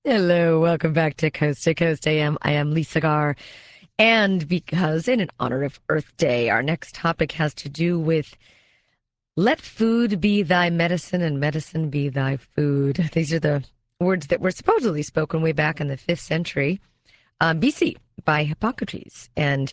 Hello, welcome back to Coast AM. I am Lisa Garr. And because in honor of Earth Day, our next topic has to do with let food be thy medicine and medicine be thy food. These are the words that were supposedly spoken way back in the 5th century BC by Hippocrates, and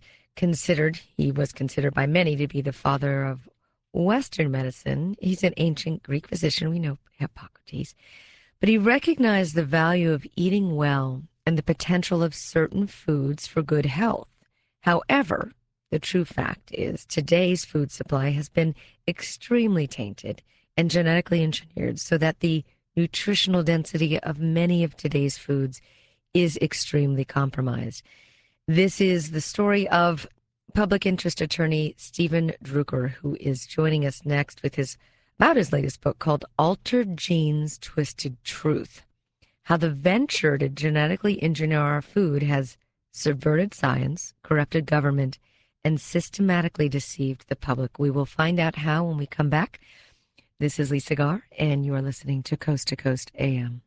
he was considered by many to be the father of Western medicine. He's an ancient Greek physician. We know Hippocrates. But he recognized the value of eating well and the potential of certain foods for good health. However, the true fact is today's food supply has been extremely tainted and genetically engineered so that the nutritional density of many of today's foods is extremely compromised. This is the story of public interest attorney Stephen Drucker, who is joining us next with his latest book called Altered Genes, Twisted Truth: How the Venture to Genetically Engineer Our Food has subverted science, corrupted government, and systematically deceived the public. We will find out how when we come back. This is Lisa Garr, and you are listening to Coast AM.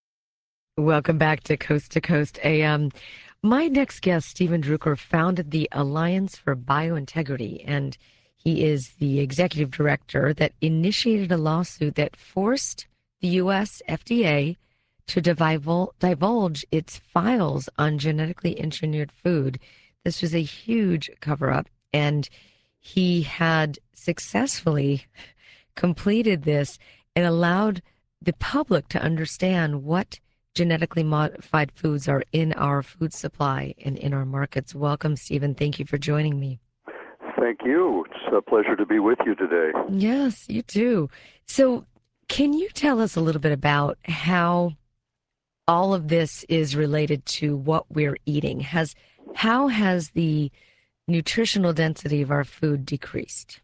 Welcome back to Coast AM. My next guest, Stephen Drucker, founded the Alliance for Biointegrity, and he is the executive director that initiated a lawsuit that forced the U.S. FDA to divulge its files on genetically engineered food. This was a huge cover-up, and he had successfully completed this and allowed the public to understand what genetically modified foods are in our food supply and in our markets. Welcome, Stephen. Thank you for joining me. Thank you. It's a pleasure to be with you today. Yes, you too. So can you tell us a little bit about how all of this is related to what we're eating? How has the nutritional density of our food decreased?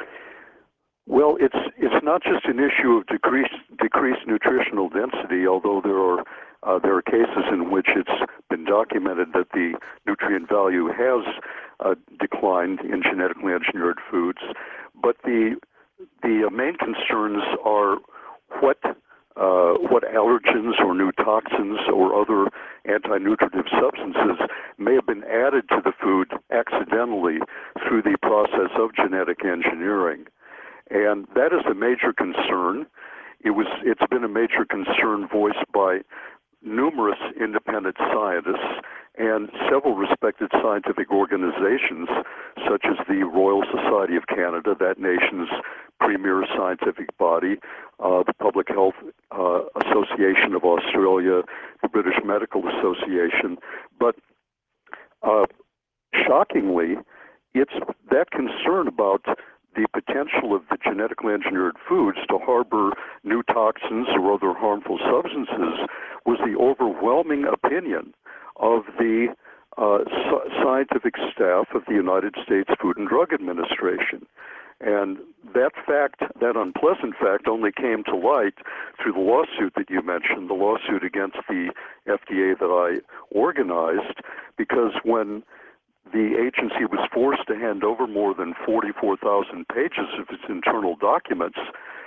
Well, it's not just an issue of decreased nutritional density, although there are cases in which it's been documented that the nutrient value has declined in genetically engineered foods. But the main concerns are what allergens or new toxins or other anti-nutritive substances may have been added to the food accidentally through the process of genetic engineering. And that is a major concern. It's been a major concern voiced by numerous independent scientists and several respected scientific organizations, such as the Royal Society of Canada, that nation's premier scientific body, the Public Health Association of Australia, the British Medical Association. But shockingly, it's that concern about the potential of the genetically engineered foods to harbor new toxins or other harmful substances was the overwhelming opinion of the scientific staff of the United States Food and Drug Administration. And that fact, that unpleasant fact, only came to light through the lawsuit that you mentioned, the lawsuit against the FDA that I organized, because when the agency was forced to hand over more than 44,000 pages of its internal documents,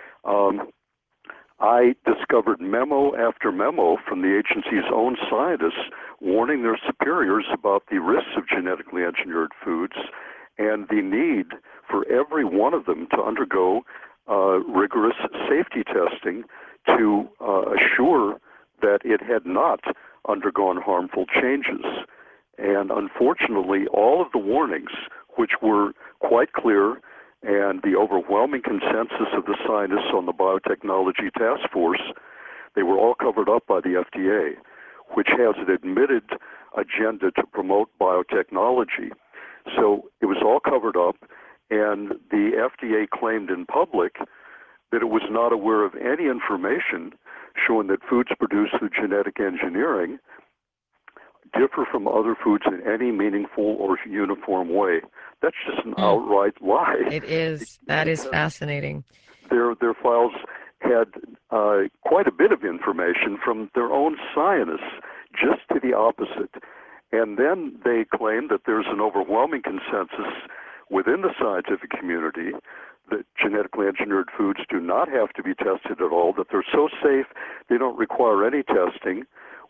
I discovered memo after memo from the agency's own scientists warning their superiors about the risks of genetically engineered foods and the need for every one of them to undergo rigorous safety testing to assure that it had not undergone harmful changes. And unfortunately, all of the warnings, which were quite clear, and the overwhelming consensus of the scientists on the Biotechnology Task Force, they were all covered up by the FDA, which has an admitted agenda to promote biotechnology. So it was all covered up, and the FDA claimed in public that it was not aware of any information showing that foods produced through genetic engineering differ from other foods in any meanquiful or uniform way. That's just an outright lie. It is. That is fascinating. Their files had quite a bit of information from their own scientists, just to the opposite. And then they claim that there's an overwhelming consensus within the scientific community that genetically engineered foods do not have to be tested at all, that they're so safe they don't require any testing,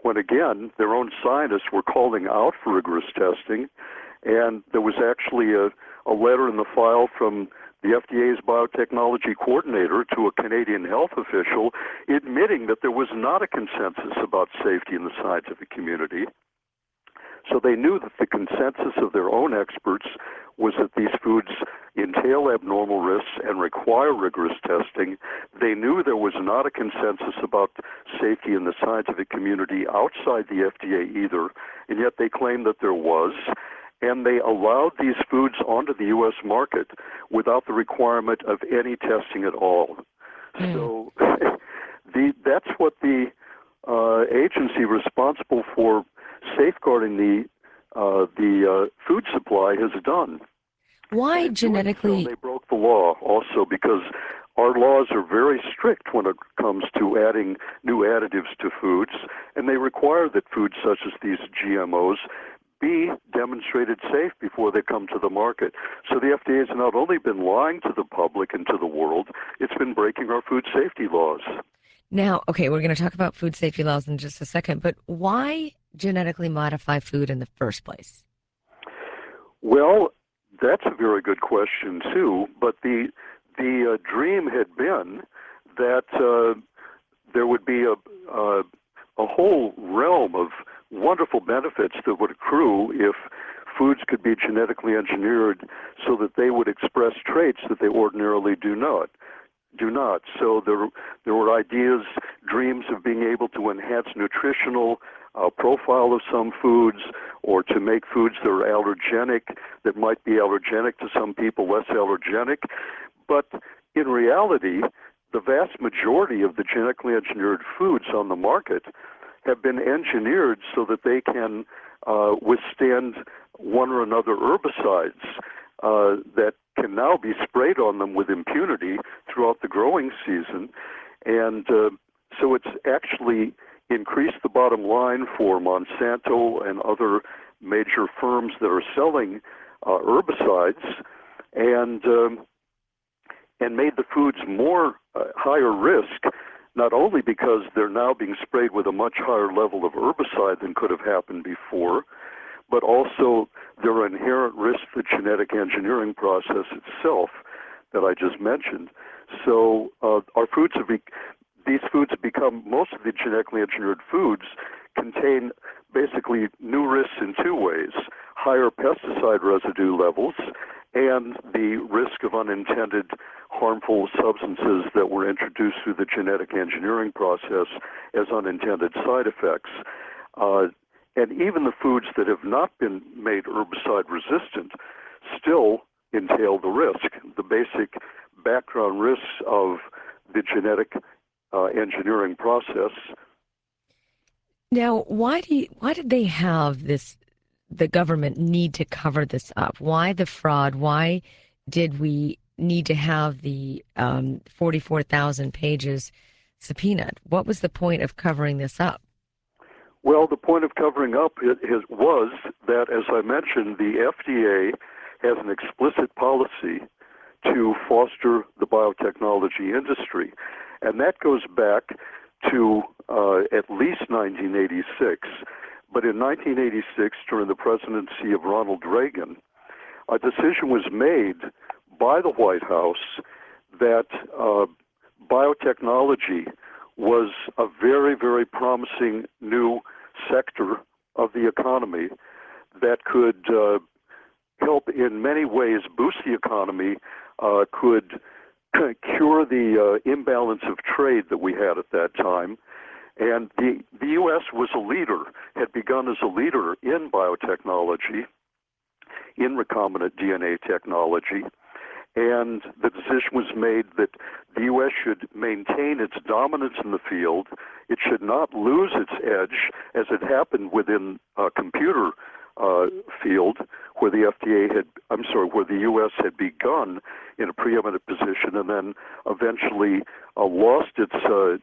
when again, their own scientists were calling out for rigorous testing. And there was actually a letter in the file from the FDA's biotechnology coordinator to a Canadian health official admitting that there was not a consensus about safety in the scientific community. So they knew that the consensus of their own experts was that these foods entail abnormal risks and require rigorous testing. They knew there was not a consensus about safety in the scientific community outside the FDA either, and yet they claimed that there was. And they allowed these foods onto the U.S. market without the requirement of any testing at all. So that's what the agency responsible for safeguarding the food supply has done. Why genetically? So they broke the law also because our laws are very strict when it comes to adding new additives to foods, and they require that foods such as these GMOs be demonstrated safe before they come to the market. So the FDA has not only been lying to the public and to the world, it's been breaking our food safety laws. Now, okay, we're going to talk about food safety laws in just a second, but why genetically modify food in the first place? Well, that's a very good question too, but the dream had been that there would be a whole realm of wonderful benefits that would accrue if foods could be genetically engineered so that they would express traits that they ordinarily do not. So there were ideas, dreams of being able to enhance nutritional profile of some foods, or to make foods that are allergenic, that might be allergenic to some people, less allergenic. But in reality, the vast majority of the genetically engineered foods on the market have been engineered so that they can withstand one or another herbicides that can now be sprayed on them with impunity throughout the growing season. And so it's actually increased the bottom line for Monsanto and other major firms that are selling herbicides, and made the foods more higher risk, not only because they're now being sprayed with a much higher level of herbicide than could have happened before, but also there are inherent risks to the genetic engineering process itself that I just mentioned. So our foods these foods have become, most of the genetically engineered foods contain basically new risks in two ways: higher pesticide residue levels and the risk of unintended harmful substances that were introduced through the genetic engineering process as unintended side effects. And even the foods that have not been made herbicide resistant still entail the risk, the basic background risks of the genetic engineering process. Now, why did they have this, the government need to cover this up? Why the fraud? Why did we need to have the 44,000 pages subpoenaed? What was the point of covering this up? Well, the point of covering up was that, as I mentioned, the FDA has an explicit policy to foster the biotechnology industry. And that goes back to at least 1986. But in 1986, during the presidency of Ronald Reagan, a decision was made by the White House that biotechnology was a very, very promising new sector of the economy that could help in many ways boost the economy, could cure the imbalance of trade that we had at that time. And the U.S. was a leader, had begun as a leader in biotechnology, in recombinant DNA technology. And the decision was made that the U.S. should maintain its dominance in the field. It should not lose its edge, as it happened within a computer field, where the where the U.S. had begun in a preeminent position, and then eventually lost its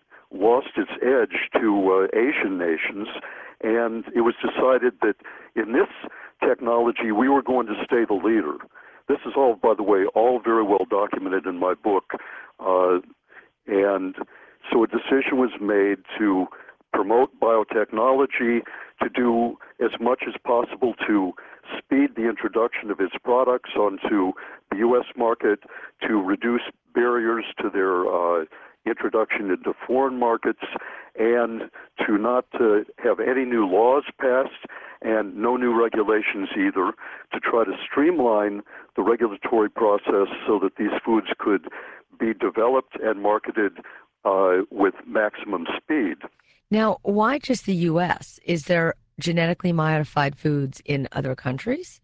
edge to Asian nations. And it was decided that in this technology we were going to stay the leader. This is all, by the way, all very well documented in my book. And so a decision was made to promote biotechnology, to do as much as possible to speed the introduction of its products onto the U.S. market, to reduce barriers to their introduction into foreign markets, and to not have any new laws passed and no new regulations either, to try to streamline the regulatory process so that these foods could be developed and marketed with maximum speed. Now, why just the U.S.? Is there genetically modified foods in other countries?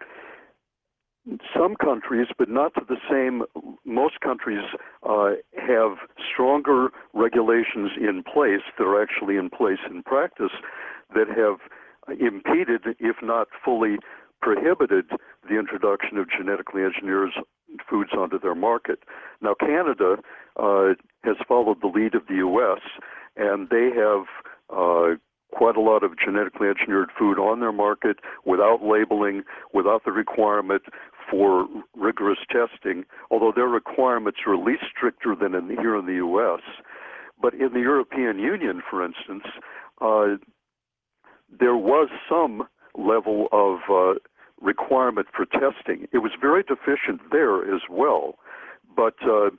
Some countries, but not to the same. Most countries have stronger regulations in place that are actually in place in practice that have impeded, if not fully prohibited, the introduction of genetically engineered foods onto their market. Now, Canada has followed the lead of the U.S., and they have quite a lot of genetically engineered food on their market without labeling, without the requirement for rigorous testing, although their requirements are at least stricter than here in the U.S. But in the European Union, for instance, there was some level of requirement for testing. It was very deficient there as well. But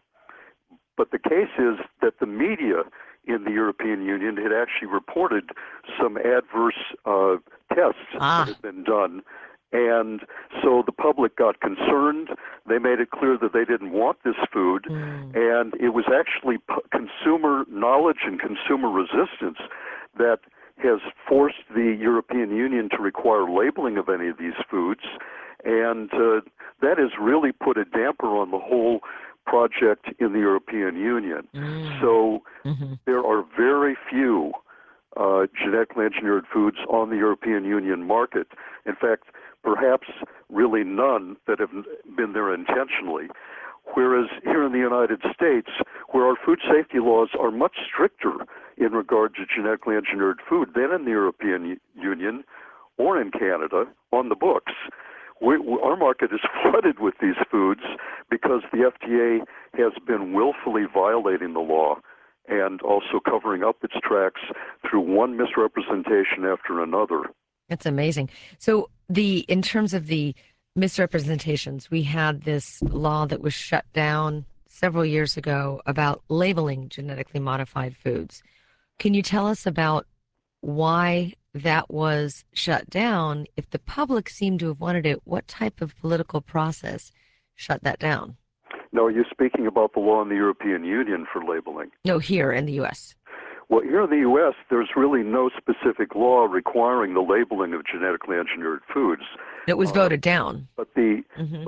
the case is that the media in the European Union had actually reported some adverse tests that had been done. And so the public got concerned. They made it clear that they didn't want this food. And it was actually consumer knowledge and consumer resistance that has forced the European Union to require labeling of any of these foods. And that has really put a damper on the whole project in the European Union. So there are very few genetically engineered foods on the European Union market. In fact, perhaps really none that have been there intentionally. Whereas here in the United States, where our food safety laws are much stricter in regard to genetically engineered food than in the European Union or in Canada on the books, our market is flooded with these foods because the FDA has been willfully violating the law and also covering up its tracks through one misrepresentation after another. That's amazing. So in terms of the misrepresentations, we had this law that was shut down several years ago about labeling genetically modified foods. Can you tell us about why that was shut down? If the public seemed to have wanted it, what type of political process shut that down? Now, are you speaking about the law in the European Union for labeling? No, here in the U.S. Well, here in the U.S., there's really no specific law requiring the labeling of genetically engineered foods. It was voted down. But the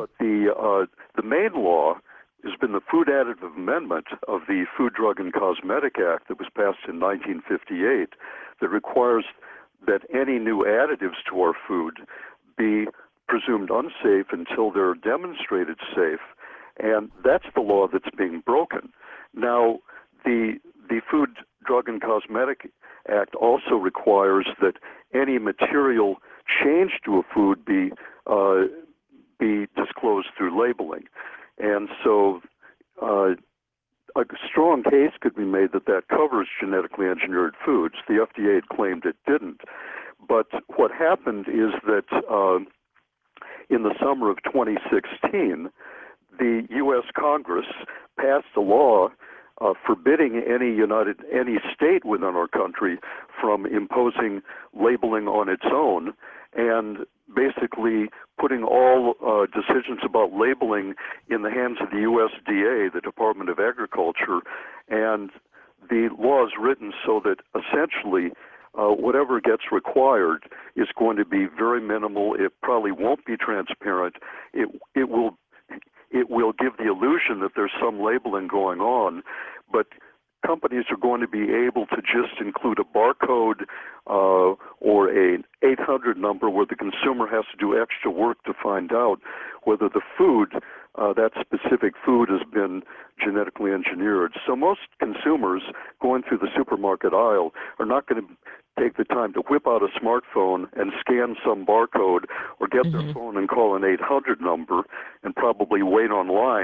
main law has been the Food Additive Amendment of the Food, Drug, and Cosmetic Act that was passed in 1958 that requires that any new additives to our food be presumed unsafe until they're demonstrated safe. And that's the law that's being broken. Now, the Food, Drug, and Cosmetic Act also requires that any material change to a food be disclosed through labeling. And so a strong case could be made that covers genetically engineered foods. The FDA had claimed it didn't. But what happened is that in the summer of 2016, the U.S. Congress passed a law forbidding any state within our country from imposing labeling on its own, and basically putting all decisions about labeling in the hands of the USDA, the Department of Agriculture, and the law is written so that essentially whatever gets required is going to be very minimal. It probably won't be transparent. It will give the illusion that there's some labeling going on, but companies are going to be able to just include a barcode or an 800 number where the consumer has to do extra work to find out whether the food, that specific food, has been genetically engineered. So most consumers going through the supermarket aisle are not going to take the time to whip out a smartphone and scan some barcode or get their phone and call an 800 number and probably wait online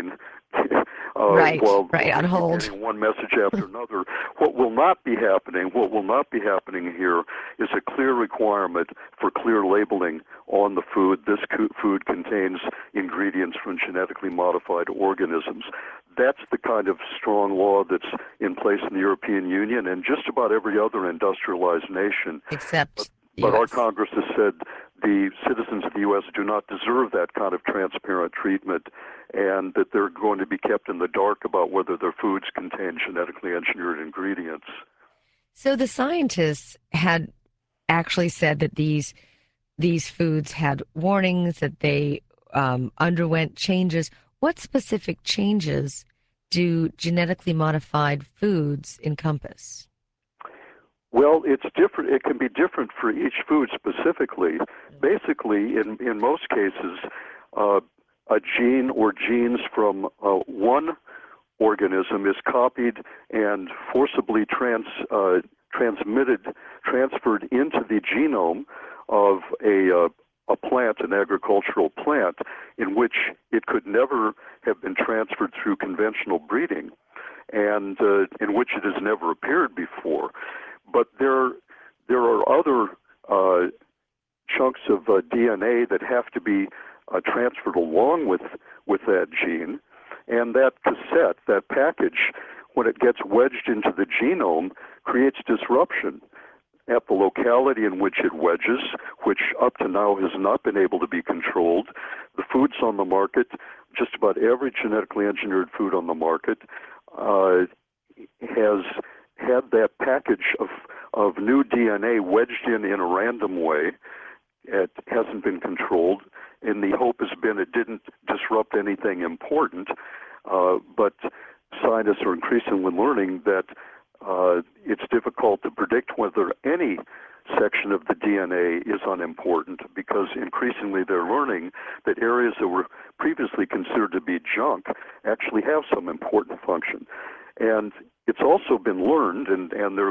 Right, while right, on we keep hold. getting one message after another. What will not be happening here is a clear requirement for clear labeling on the food. This food contains ingredients from genetically modified organisms. That's the kind of strong law that's in place in the European Union and just about every other industrialized nation. Except the But our U.S. Congress has said the citizens of the U.S. do not deserve that kind of transparent treatment, and that they're going to be kept in the dark about whether their foods contain genetically engineered ingredients. So the scientists had actually said that these foods had warnings, that they underwent changes. What specific changes do genetically modified foods encompass? Well, it's different. It can be different for each food specifically. Basically, in most cases, a gene or genes from one organism is copied and forcibly transferred into the genome of a plant, an agricultural plant, in which it could never have been transferred through conventional breeding, and in which it has never appeared before. But there are other chunks of DNA that have to be transferred along with that gene, and that cassette, that package, when it gets wedged into the genome, creates disruption at the locality in which it wedges, which up to now has not been able to be controlled. The foods on the market, just about every genetically engineered food on the market, has had that package of new DNA wedged in a random way. It hasn't been controlled, and the hope has been it didn't disrupt anything important, but scientists are increasingly learning that it's difficult to predict whether any section of the DNA is unimportant, because increasingly they're learning that areas that were previously considered to be junk actually have some important function. And it's also been learned, and there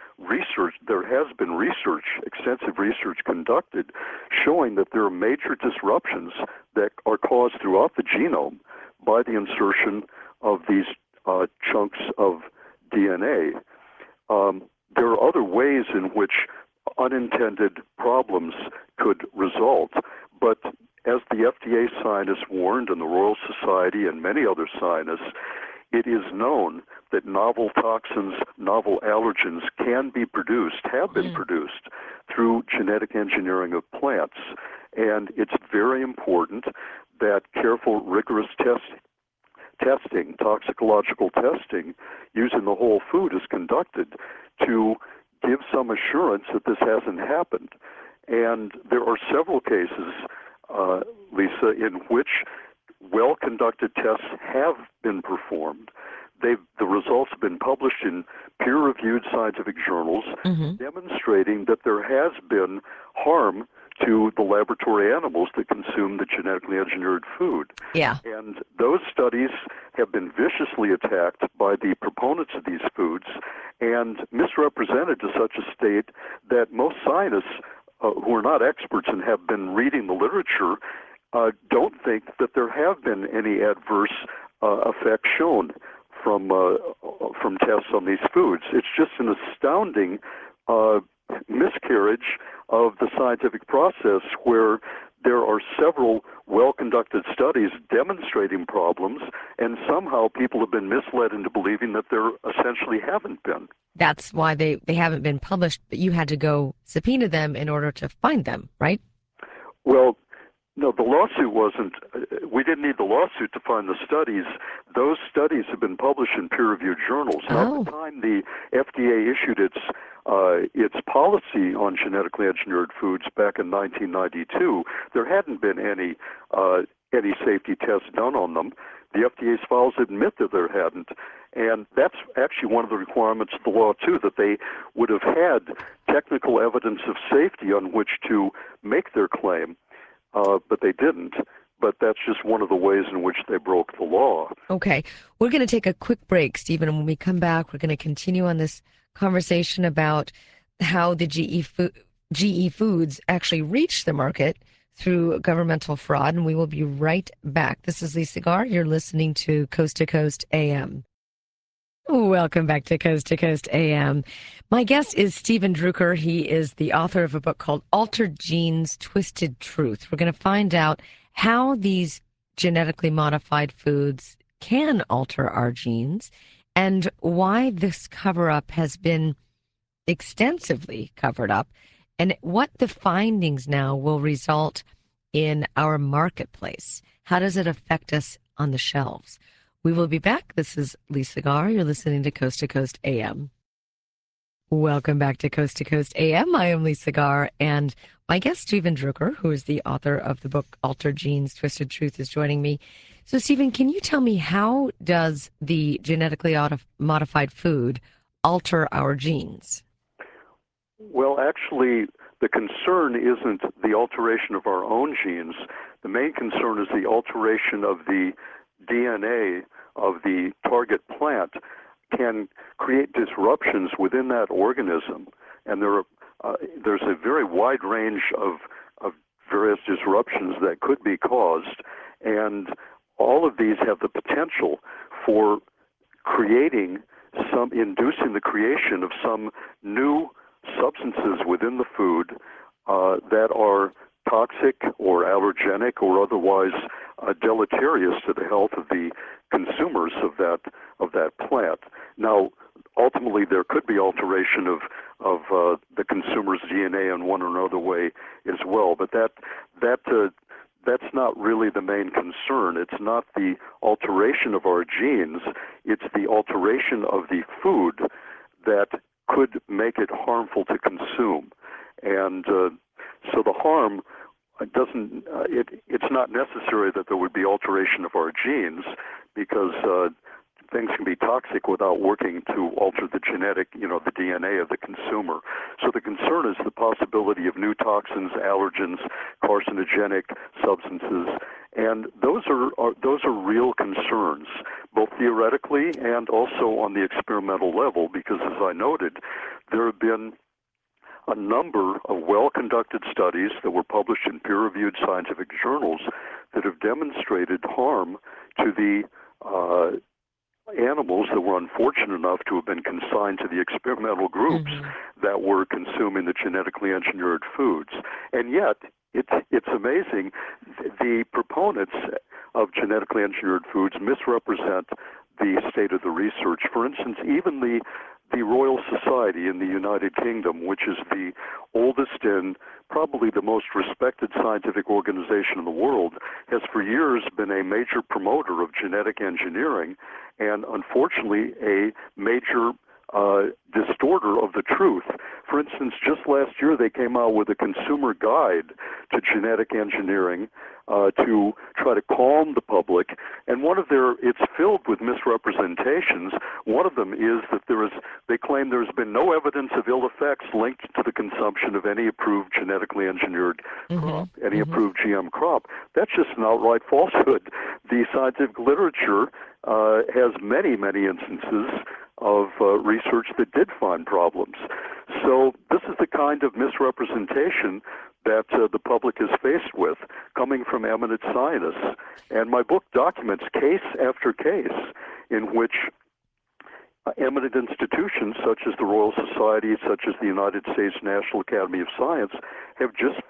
has been research, extensive research conducted, showing that there are major disruptions that are caused throughout the genome by the insertion of these chunks of DNA. There are other ways in which unintended problems could result, but as the FDA scientists warned, and the Royal Society and many other scientists, it is known that novel toxins, novel allergens can be produced, have been produced through genetic engineering of plants. And it's very important that careful, rigorous testing, toxicological testing, using the whole food is conducted to give some assurance that this hasn't happened. And there are several cases, Lisa, in which well-conducted tests have been performed. The results have been published in peer-reviewed scientific journals, demonstrating that there has been harm to the laboratory animals that consume the genetically engineered food. Yeah. And those studies have been viciously attacked by the proponents of these foods and misrepresented to such a state that most scientists who are not experts and have been reading the literature don't think that there have been any adverse effects shown from tests on these foods. It's just an astounding miscarriage of the scientific process, where there are several well-conducted studies demonstrating problems, and somehow people have been misled into believing that there essentially haven't been. That's why they haven't been published, but you had to go subpoena them in order to find them, right? Well, no, the lawsuit wasn't. We didn't need the lawsuit to find the studies. Those studies have been published in peer-reviewed journals. Now, at the time the FDA issued its policy on genetically engineered foods back in 1992, there hadn't been any safety tests done on them. The FDA's files admit that there hadn't, and that's actually one of the requirements of the law too, that they would have had technical evidence of safety on which to make their claim. But they didn't. But that's just one of the ways in which they broke the law. Okay. We're going to take a quick break, Stephen, and when we come back, we're going to continue on this conversation about how the GE Foods actually reached the market through governmental fraud. And we will be right back. This is Lisa Garr. You're listening to Coast AM. Welcome back to Coast AM. My guest is Stephen Drucker. He is the author of a book called Altered Genes, Twisted Truth. We're going to find out how these genetically modified foods can alter our genes and why this cover-up has been extensively covered up and what the findings now will result in our marketplace. How does it affect us on the shelves? We will be back. This is Lisa Garr. You're listening to Coast AM. Welcome back to Coast AM. I am Lisa Garr, and my guest, Stephen Drucker, who is the author of the book Altered Genes, Twisted Truth, is joining me. So, Stephen, can you tell me, how does the genetically modified food alter our genes? Well, actually, the concern isn't the alteration of our own genes. The main concern is the alteration of the DNA of the target plant can create disruptions within that organism. And there's a very wide range of various disruptions that could be caused. And all of these have the potential for inducing the creation of some new substances within the food that are toxic or allergenic or otherwise deleterious to the health of the consumers of that plant. Now, ultimately, there could be alteration of the consumer's DNA in one or another way as well, but that's not really the main concern. It's not the alteration of our genes; it's the alteration of the food that could make it harmful to consume, and so the harm doesn't. It's not necessary that there would be alteration of our genes, because things can be toxic without working to alter the the DNA of the consumer. So the concern is the possibility of new toxins, allergens, carcinogenic substances, and those are real concerns, both theoretically and also on the experimental level, because as I noted, there have been a number of well-conducted studies that were published in peer-reviewed scientific journals that have demonstrated harm to the animals that were unfortunate enough to have been consigned to the experimental groups that were consuming the genetically engineered foods. And yet, it's amazing, the proponents of genetically engineered foods misrepresent the state of the research. For instance, even the Royal Society in the United Kingdom, which is the oldest and probably the most respected scientific organization in the world, has for years been a major promoter of genetic engineering and, unfortunately, a major distorter of the truth. For instance, just last year they came out with a consumer guide to genetic engineering to try to calm the public, and it's filled with misrepresentations. One of them is that they claim there's been no evidence of ill effects linked to the consumption of any approved genetically engineered crop, any approved GM crop. That's just an outright falsehood. The scientific literature has many, many instances of research that did find problems. So this is the kind of misrepresentation that the public is faced with coming from eminent scientists. And my book documents case after case in which eminent institutions such as the Royal Society, such as the United States National Academy of Science, have just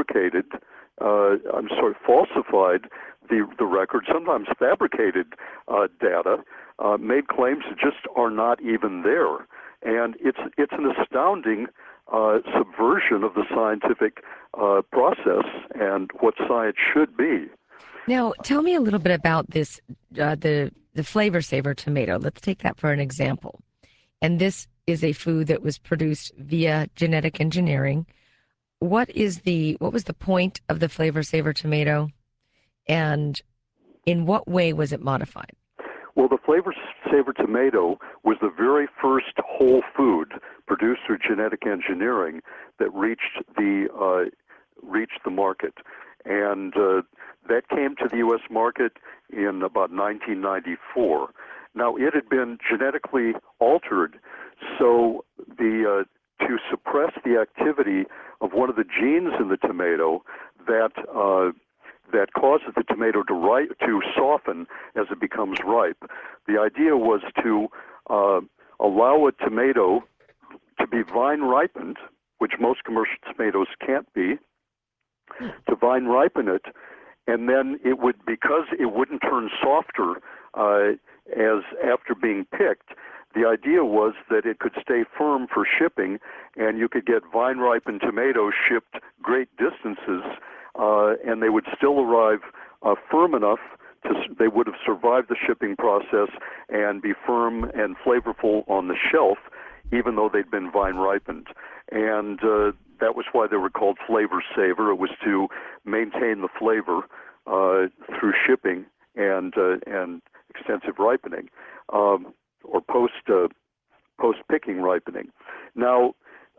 falsified the record, sometimes fabricated data, made claims that just are not even there. And it's an astounding subversion of the scientific process and what science should be. Now, tell me a little bit about this, the Flavor Saver tomato. Let's take that for an example. And this is a food that was produced via genetic engineering. What was the point of the Flavor Saver tomato, and in what way was it modified? Well, the Flavor Saver tomato was the very first whole food produced through genetic engineering that reached the market, and that came to the U.S. market in about 1994. Now, it had been genetically altered, so to suppress the activity of one of the genes in the tomato that causes the tomato to soften as it becomes ripe. The idea was to allow a tomato to be vine ripened, which most commercial tomatoes can't be, to vine ripen it, and then it would, because it wouldn't turn softer as after being picked, the idea was that it could stay firm for shipping, and you could get vine ripened tomatoes shipped great distances, and they would still arrive firm enough they would have survived the shipping process and be firm and flavorful on the shelf, even though they'd been vine ripened. And that was why they were called Flavor Saver. It was to maintain the flavor through shipping and extensive ripening, or post picking ripening. Now,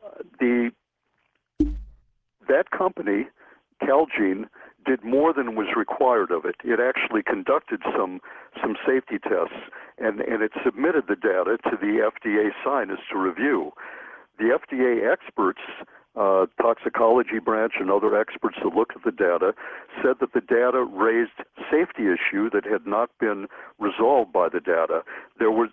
that company, Calgene, did more than was required of it. It actually conducted some safety tests, and it submitted the data to the FDA scientists to review. The FDA experts, toxicology branch and other experts that looked at the data, said that the data raised safety issue that had not been resolved by the data. There was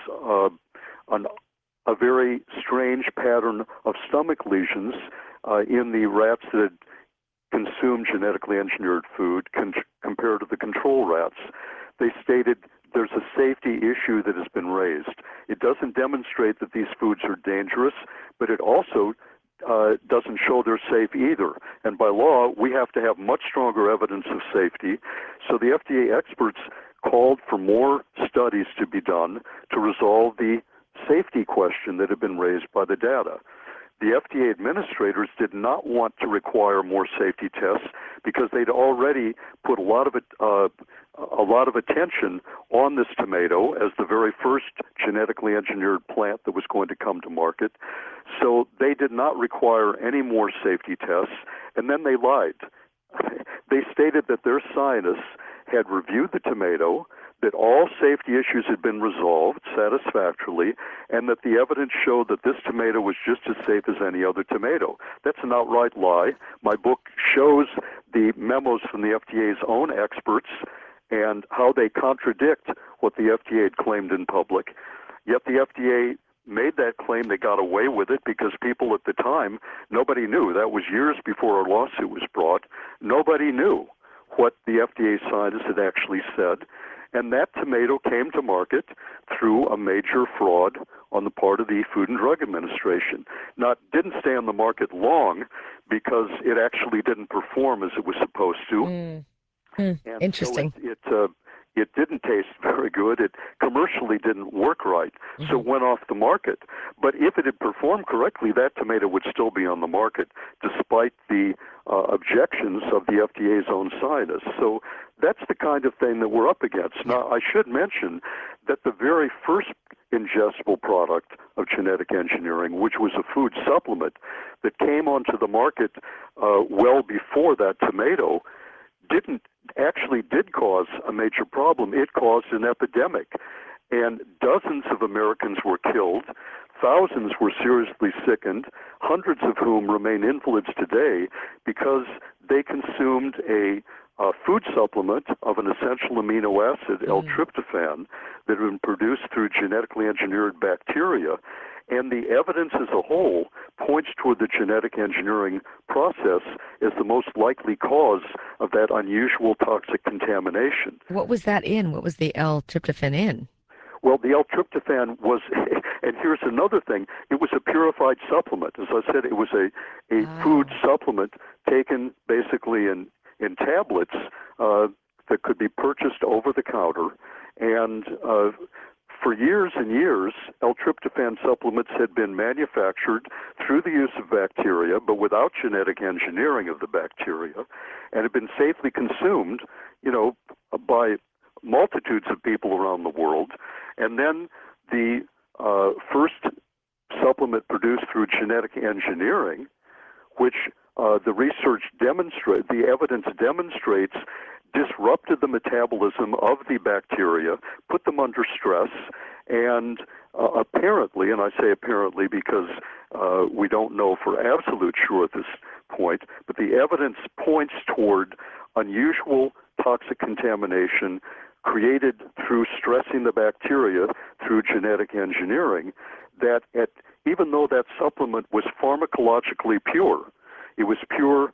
a very strange pattern of stomach lesions in the rats that had consumed genetically engineered food compared to the control rats. They stated there's a safety issue that has been raised. It doesn't demonstrate that these foods are dangerous, but it also doesn't show they're safe either. And by law, we have to have much stronger evidence of safety. So the FDA experts called for more studies to be done to resolve the safety question that had been raised by the data. The FDA administrators did not want to require more safety tests because they'd already put a lot of attention on this tomato as the very first genetically engineered plant that was going to come to market. So they did not require any more safety tests, and then they lied. They stated that their scientists had reviewed the tomato, that all safety issues had been resolved satisfactorily, and that the evidence showed that this tomato was just as safe as any other tomato. That's an outright lie. My book shows the memos from the FDA's own experts and how they contradict what the FDA had claimed in public. Yet the FDA made that claim. They got away with it because people at the time, nobody knew. That was years before our lawsuit was brought. Nobody knew what the FDA scientists had actually said. And that tomato came to market through a major fraud on the part of the Food and Drug Administration. Now, it didn't stay on the market long because it actually didn't perform as it was supposed to. And Interesting. So it didn't taste very good. It commercially didn't work right, so it went off the market. But if it had performed correctly, that tomato would still be on the market, despite the objections of the FDA's own scientists. So that's the kind of thing that we're up against. Now, I should mention that the very first ingestible product of genetic engineering, which was a food supplement that came onto the market well before that tomato, did cause a major problem. It caused an epidemic, and dozens of Americans were killed, thousands were seriously sickened, hundreds of whom remain invalids today because they consumed a food supplement of an essential amino acid, L-tryptophan, that had been produced through genetically engineered bacteria. And the evidence as a whole points toward the genetic engineering process as the most likely cause of that unusual toxic contamination. What was that in? What was the L-tryptophan in? Well, the L-tryptophan was, and here's another thing, it was a purified supplement. As I said, it was a food supplement taken basically in tablets that could be purchased over the counter. And for years and years, L-tryptophan supplements had been manufactured through the use of bacteria, but without genetic engineering of the bacteria, and had been safely consumed, by multitudes of people around the world. And then the first supplement produced through genetic engineering, which the evidence demonstrates disrupted the metabolism of the bacteria, put them under stress, and apparently, and I say apparently because we don't know for absolute sure at this point, but the evidence points toward unusual toxic contamination created through stressing the bacteria through genetic engineering, that even though that supplement was pharmacologically pure, it was pure,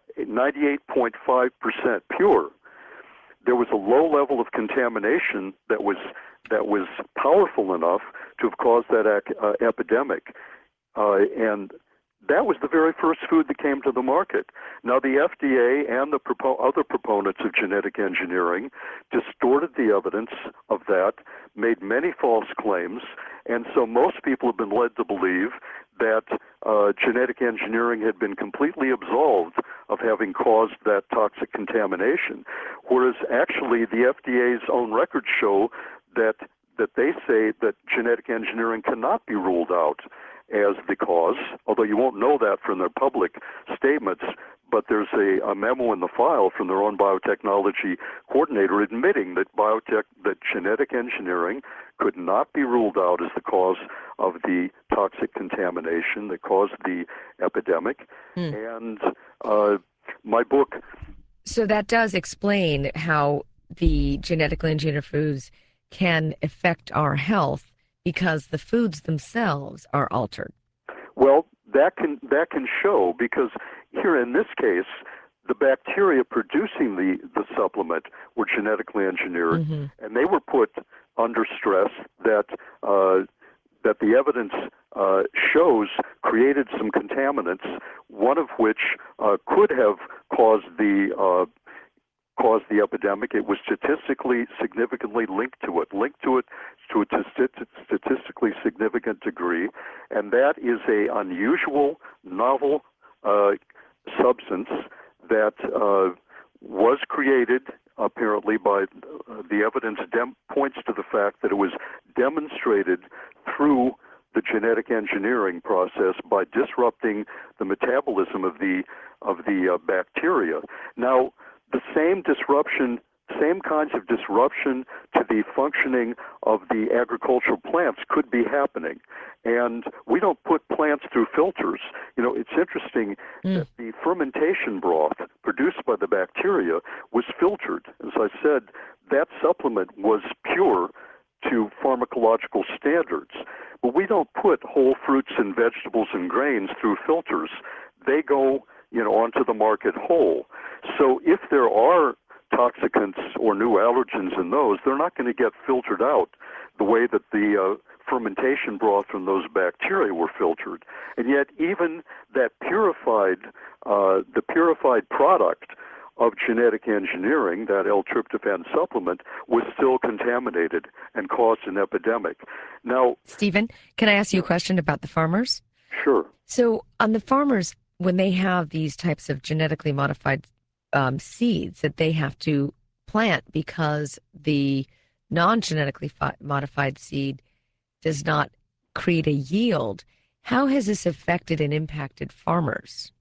98.5% pure, there was a low level of contamination that was powerful enough to have caused that epidemic. And that was the very first food that came to the market. Now, the FDA and the other proponents of genetic engineering distorted the evidence of that, made many false claims, and so most people have been led to believe that genetic engineering had been completely absolved of having caused that toxic contamination, whereas actually the FDA's own records show that they say that genetic engineering cannot be ruled out as the cause, although you won't know that from their public statements, but there's a memo in the file from their own biotechnology coordinator admitting that genetic engineering could not be ruled out as the cause of the toxic contamination that caused the epidemic. And my book... So that does explain how the genetically engineered foods can affect our health, because the foods themselves are altered. Well, that can show, because here in this case, the bacteria producing the supplement were genetically engineered, and they were put under stress that the evidence shows created some contaminants, one of which could have caused the epidemic. It was statistically significantly linked to it to a statistically significant degree, and that is a unusual, novel substance that was created apparently by the evidence points to the fact that it was demonstrated through the genetic engineering process by disrupting the metabolism of the bacteria. Now, the same kinds of disruption to the functioning of the agricultural plants could be happening. And we don't put plants through filters. You know, it's interesting that the fermentation broth produced by the bacteria was filtered. As I said, that supplement was pure to pharmacological standards. But we don't put whole fruits and vegetables and grains through filters. They go, onto the market whole. So if there are toxicants or new allergens in those, they're not going to get filtered out the way that the fermentation broth from those bacteria were filtered. And yet even that the purified product of genetic engineering, that L-tryptophan supplement, was still contaminated and caused an epidemic. Now, Stephen, can I ask you a question about the farmers? Sure. So on the farmers, when they have these types of genetically modified seeds that they have to plant because the non-genetically modified seed does not create a yield, how has this affected and impacted farmers?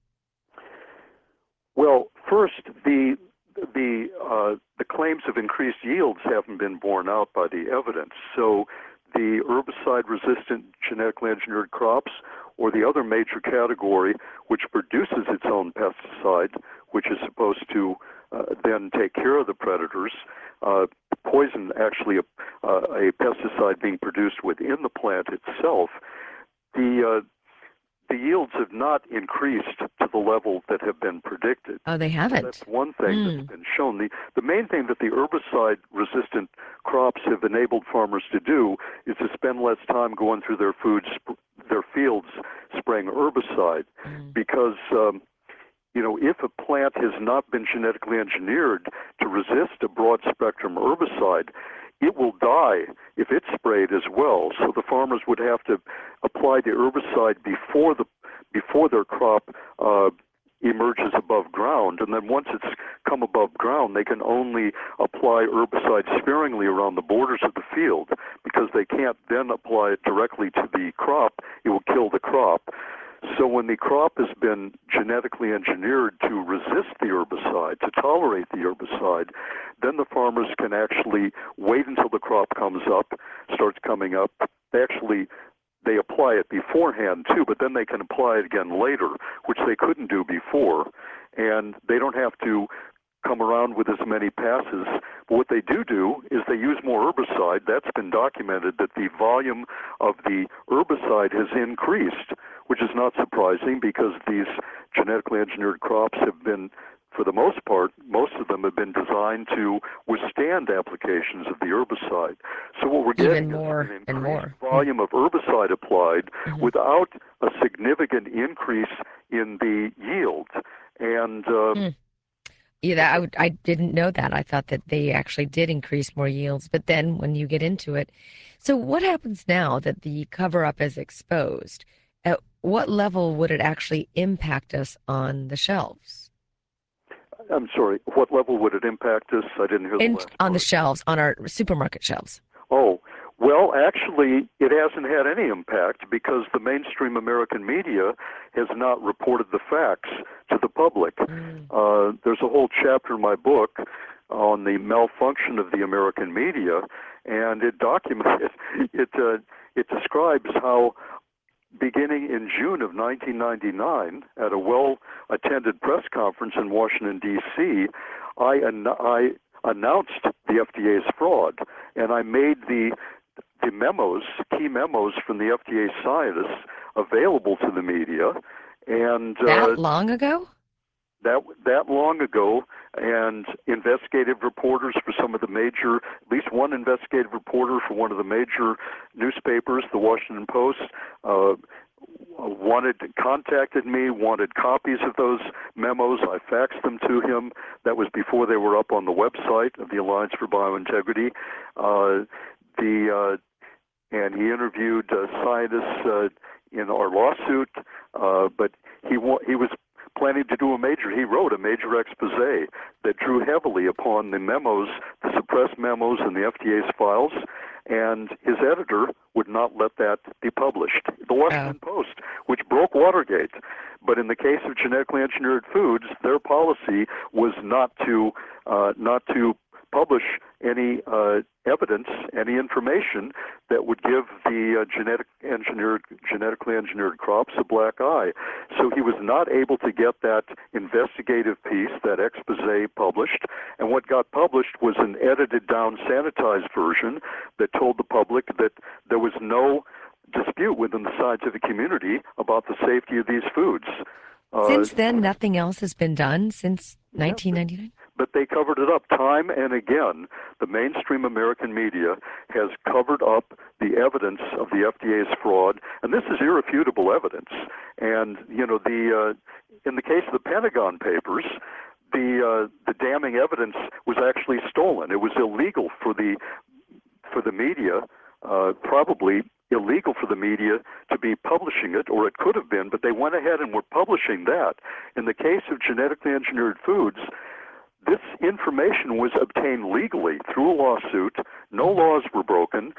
Well, first, the claims of increased yields haven't been borne out by the evidence. So the herbicide-resistant genetically engineered crops, or the other major category, which produces its own pesticide, which is supposed to then take care of the predators, poison actually a pesticide being produced within the plant itself, the yields have not increased to the level that have been predicted. Oh, they haven't. So that's one thing that's been shown. The main thing that the herbicide-resistant crops have enabled farmers to do is to spend less time going through their fields spraying herbicide, because if a plant has not been genetically engineered to resist a broad-spectrum herbicide, it will die if it's sprayed as well. So the farmers would have to apply the herbicide before their crop emerges above ground, and then once it's come above ground, they can only apply herbicide sparingly around the borders of the field, because they can't then apply it directly to the crop. It will kill the crop. So when the crop has been genetically engineered to resist the herbicide, to tolerate the herbicide, then the farmers can actually wait until the crop starts coming up. They actually they apply it beforehand too, but then they can apply it again later, which they couldn't do before. And they don't have to come around with as many passes. But what they do is they use more herbicide. That's been documented that the volume of the herbicide has increased, which is not surprising because these genetically engineered crops have been, for the most part, most of them have been designed to withstand applications of the herbicide. So what we're getting even more is an and increased more volume of herbicide applied without a significant increase in the yield. And Yeah, I didn't know that. I thought that they actually did increase more yields, but then when you get into it, so what happens now that the cover up is exposed? At what level would it actually impact us on the shelves? I'm sorry, what level would it impact us? I didn't hear the last On the part. shelves, on our supermarket shelves. Oh, well, actually, it hasn't had any impact because the mainstream American media has not reported the facts to the public. There's a whole chapter in my book on the malfunction of the American media, and it documents it describes how beginning in June of 1999 at a well-attended press conference in Washington, D.C., I announced the FDA's fraud, and I made the memos, key memos from the FDA scientists available to the media. And That long ago? that long ago, and investigative reporters for some of the major, at least one investigative reporter for one of the major newspapers, the Washington Post, contacted me, wanted copies of those memos. I faxed them to him. That was before they were up on the website of the Alliance for Biointegrity. And he interviewed scientists in our lawsuit, but he was planning to do he wrote a major expose that drew heavily upon the memos, the suppressed memos in the FDA's files, and his editor would not let that be published. The Washington Post, which broke Watergate. But in the case of genetically engineered foods, their policy was not to publish any evidence, any information that would give the genetically engineered crops a black eye. So he was not able to get that investigative piece, that expose, published. And what got published was an edited down, sanitized version that told the public that there was no dispute within the scientific community about the safety of these foods. Since then, nothing else has been done since 1999? But they covered it up time and again. The mainstream American media has covered up the evidence of the FDA's fraud, and this is irrefutable evidence. And in the case of the Pentagon Papers, the damning evidence was actually stolen. It was illegal for the media, probably illegal for the media to be publishing it, or it could have been, but they went ahead and were publishing that. In the case of genetically engineered foods, this information was obtained legally through a lawsuit. No laws were broken.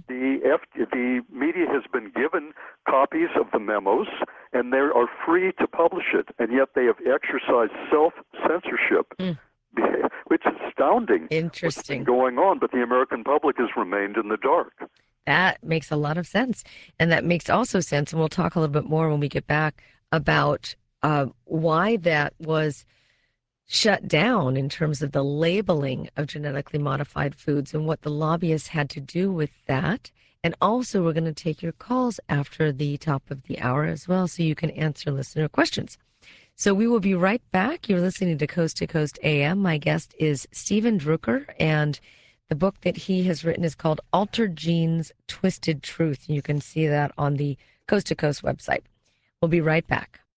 The media has been given copies of the memos, and they are free to publish it, and yet they have exercised self-censorship, which is astounding. Interesting. What's been going on, but the American public has remained in the dark. That makes a lot of sense. And that makes also sense, and we'll talk a little bit more when we get back about why that was shut down in terms of the labeling of genetically modified foods and what the lobbyists had to do with that. And also, we're going to take your calls after the top of the hour as well, so you can answer listener questions. So we will be right back. You're listening to Coast AM. My guest is Stephen Drucker, and the book that he has written is called Altered Genes, Twisted Truth. You can see that on the Coast to Coast website. We'll be right back.